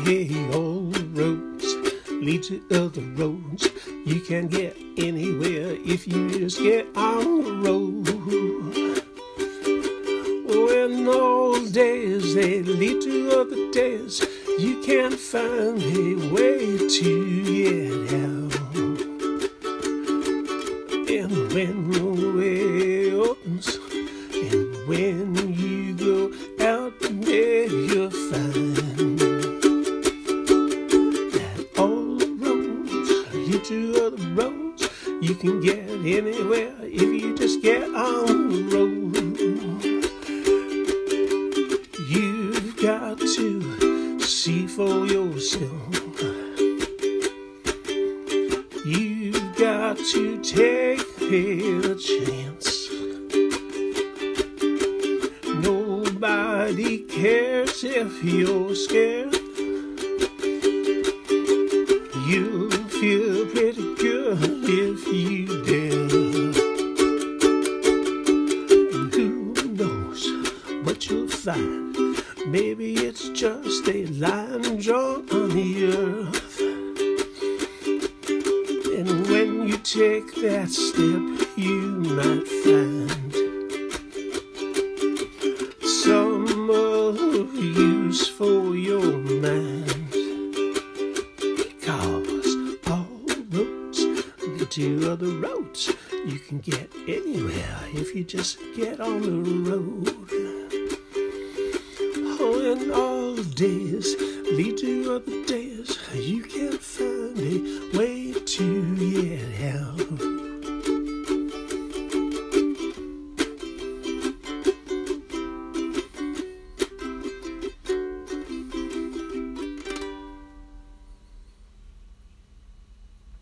Hey, all roads lead to other roads. You can get anywhere if you just get on the road. When all days they lead to other days, you can't find a way to get out. And when the way opens, and when you go out there, you'll find that all roads lead to other roads. You can get anywhere if you just get on the road. You've got to see for yourself. You've got to take a chance. Nobody cares if you're scared. You'll feel pretty good if you dare. And who knows what you'll find? Maybe it's just a line drawn on the earth. And when you take that step, you might find some of use for your mind. Because all roads lead to other roads. You can get anywhere if you just get on the road. Oh, and all days lead to other days. You can't find a way to get out.